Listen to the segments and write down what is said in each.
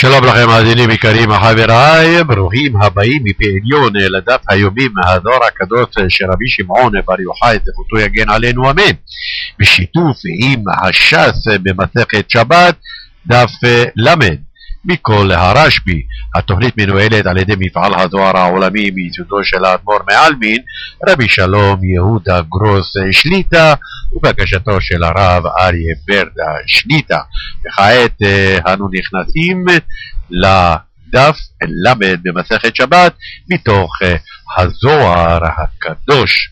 שלום לכם מאזינים יקרים חבריי, ברוכים הבאים מפי עליון לדף היומי מהזוהר הקדוש של רבי שמעון בר יוחאי זכותו יגן עלינו אמן, בשיתוף עם הש"ס במסכת שבת דף למד מכל הרשב"י. התוכנית מנוהלת על ידי מפעל הזוהר העולמי מיסודו של האדמו"ר מעלמין רבי שלום יהודה גרוס שליט"א ובקשתו של הרב אריה ברדה שליט"א. וכעת אנו נכנסים לדף למד במסכת שבת מתוך הזוהר הקדוש.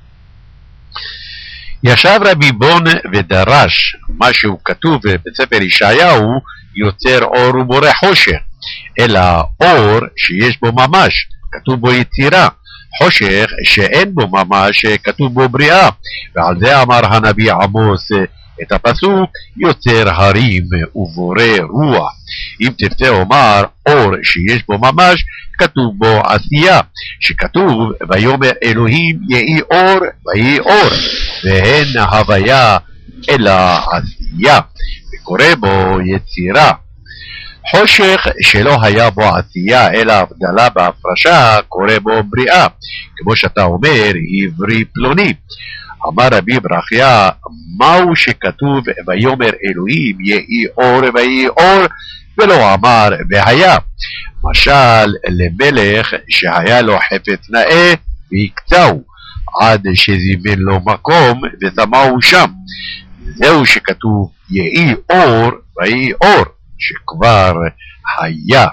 ישב רבי בון ודרש מה שהוא כתוב בספר ישעיהו, יוצר אור ובורא חושך, אלא אור שיש בו ממש, כתוב בו יצירה, חושך שאין בו ממש, כתוב בו בריאה. ועל זה אמר הנביא עמוס את הפסוק יוצר הרים ובורא רוח. אם תרצה אומר אור שיש בו ממש, כתוב בו עשייה, שכתוב ויאמר אלוהים יהי אור ויהי אור, ואין הוויה אלא עשייה, וקורא בו יצירה. חושך שלא היה בו עשייה אלא הבדלה בהפרשה, קורא בו בריאה, כמו שאתה אומר עברי פלוני. אמר רבי ברכיה, מהו שכתוב ויאמר אלוהים יהי אור ויהי אור, ולא אמר והיה? משל למלך שהיה לו חפץ נאה והקצהו עד שזימן לו מקום ושמהו שם, זהו שכתוב יהי אור ויהי אור, שכבר היה.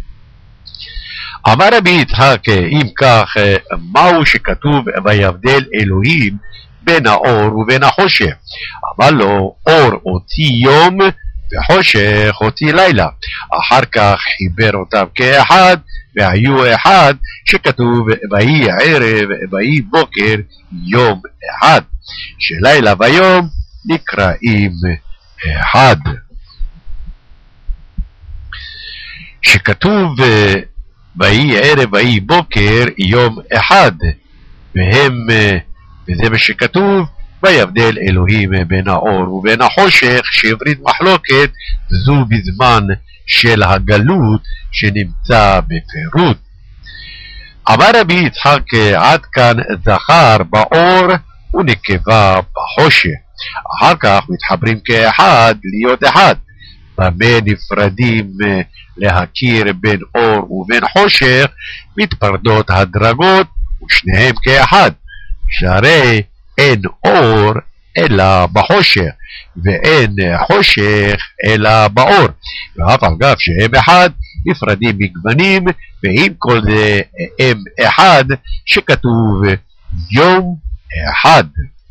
אמר רבי יצחק, אם כך מהו שכתוב ויבדל אלוהים בין האור ובין החושך? אמר לו אור הוציא יום וחושך הוציא לילה, אחר כך חיבר אותם כאחד והיו אחד, שכתוב ויהי ערב ויהי בוקר יום אחד, שלילה ויום נקראים אחד. שכתוב ויהי ערב ויהי בוקר יום אחד, וזה מה שכתוב ויבדל אלוהים בין האור ובין החושך, שהברית מחלוקת זו בזמן של הגלות שנמצא בפירוט. אמר רבי יצחק, עד כאן זכר באור ונקבה בחושך, אחר כך מתחברים כאחד להיות אחד. במה נפרדים להכיר בין אור ובין חושך? מתפרדות הדרגות ושניהם כאחד, שהרי אין אור אלא בחושך ואין חושך אלא באור, ואף על גב שהם אחד נפרדים מגוונים, ועם כל זה הם אחד, שכתוב יום אחד.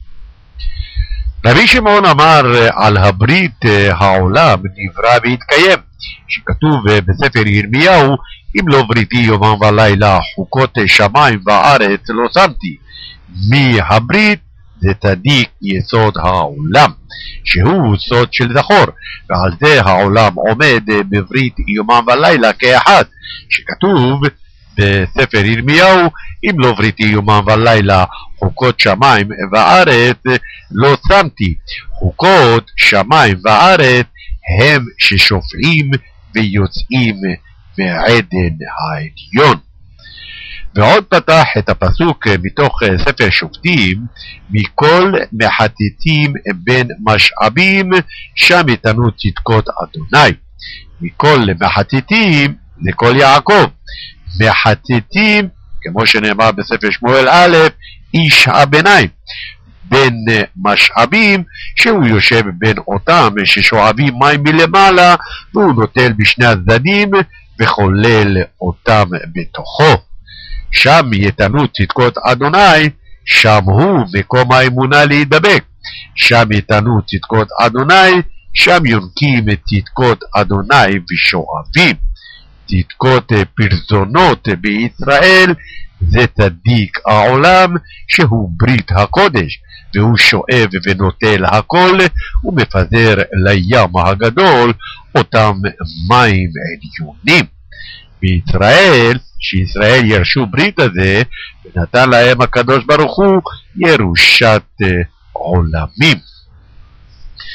רבי שמעון אמר על הברית העולם נברא והתקיים, שכתוב בספר ירמיהו אם לא בריתי יומם ולילה חוקות שמיים וארץ לא שמתי. מהברית זה צדיק יסוד העולם, שהוא סוד של זכור, ועל זה העולם עומד בברית יומם ולילה כאחד, שכתוב בספר ירמיהו אם לא בריתי יומם ולילה חוקות שמיים וארץ לא שמתי. חוקות שמיים וארץ הם ששופעים ויוצאים מעדן העליון. ועוד פתח את הפסוק מתוך ספר שופטים, מכל מחטטים בין משאבים שם יתנו צדקות אדוני. מכל מחטטים זה כל יעקב. מחטטים כמו שנאמר בספר שמואל א', איש הביניים, בין משאבים שהוא יושב בין אותם ששואבים מים מלמעלה והוא נוטל בשני הצדדים וחולל אותם בתוכו. שם יתנו צדקות אדוני, שם הוא מקום האמונה להידבק. שם יתנו צדקות אדוני, שם יונקים את צדקות אדוני ושואבים. צדקות פרזונות בישראל זה צדיק העולם שהוא ברית הקודש, והוא שואב ונוטל הכל ומפזר לים הגדול אותם מים עליונים. בישראל, שישראל ירשו ברית הזה, ונתן להם הקדוש ברוך הוא ירושת עולמים.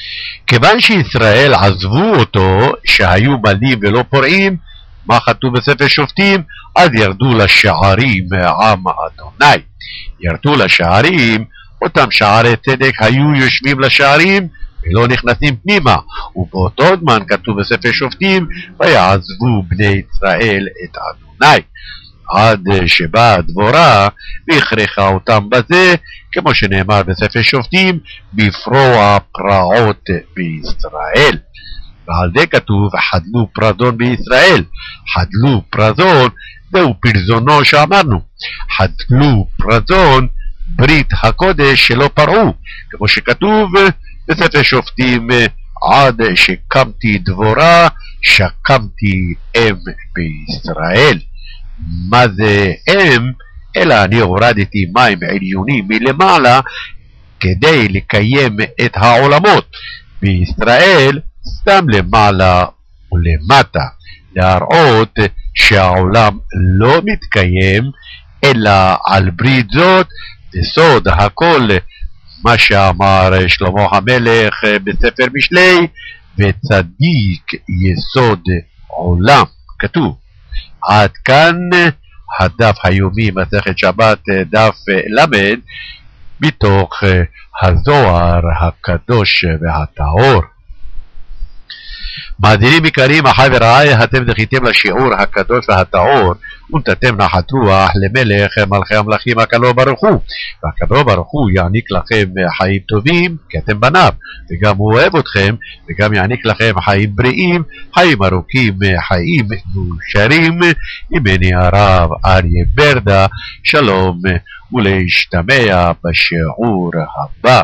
כיוון שישראל עזבו אותו, שהיו מלים ולא פורעים, מה כתוב בספר שופטים? אז ירדו לשערים עם אדוני. ירדו לשערים, אותם שערי צדק היו יושבים לשערים ולא נכנסים פנימה, ובאותו זמן כתוב בספר שופטים, ויעזבו בני ישראל את אדוני. עד שבאה דבורה והכריחה אותם בזה, כמו שנאמר בספר שופטים, בפרוע פרעות בישראל. ועל זה כתוב חדלו פרזון בישראל. חדלו פרזון זהו פרזונו שאמרנו. חדלו פרזון ברית הקודש שלא פרעו, כמו שכתוב בספר שופטים, עד שקמתי דבורה שקמתי אם בישראל. מה זה אם? אלא אני הורדתי מים עליונים מלמעלה כדי לקיים את העולמות. בישראל סתם למעלה ולמטה, להראות שהעולם לא מתקיים, אלא על ברית זאת בסוד הכל, מה שאמר שלמה המלך בספר משלי, וצדיק יסוד עולם. כתוב. עד כאן הדף היומי מסכת שבת דף למד מתוך הזוהר הקדוש והטהור. מאזינים יקרים, אחי ורעי, אתם זכיתם לשיעור הקדוש והטהור ונתתם נחת רוח למלך מלכי המלכים הקדוש ברוך הוא, והקדוש ברוך הוא יעניק לכם חיים טובים כי אתם בניו, וגם הוא אוהב אתכם, וגם יעניק לכם חיים בריאים, חיים ארוכים, חיים מאושרים. ממני הרב אריה ברדה, שלום ולהשתמע בשיעור הבא.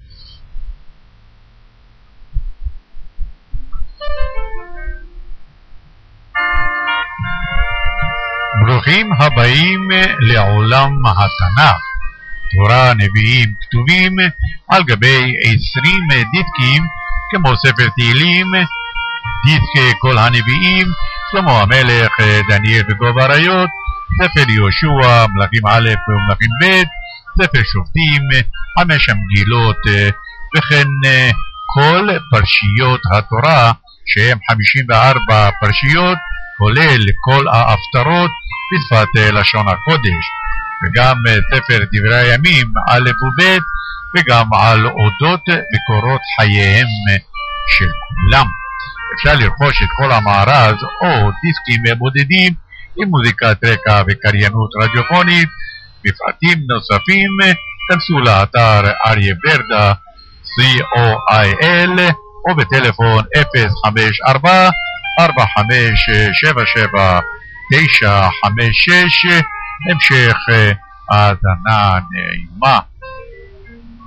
ברוכים הבאים לעולם התנ"ך. תורה, נביאים כתובים על גבי 20 דיסקים, כמו ספר תהילים, דיסק כל הנביאים, שלמה המלך, דניאל וגוב אריות, ספר יהושע, מלכים א' ומלכים ב', ספר שופטים, 5 המגילות, וכן כל פרשיות התורה, שהם 54 פרשיות, כולל כל ההפטרות בשפת לשון הקודש, וגם ספר דברי הימים א' וב', וגם על אודות וקורות חייהם של כולם. אפשר לרכוש את כל המארז או דיסקים בודדים עם מוזיקת רקע וקריינות רדיופונית. בפרטים נוספים כנסו לאתר אריה ברדה co.il או בטלפון 054-4577-956. המשך האזנה נעימה.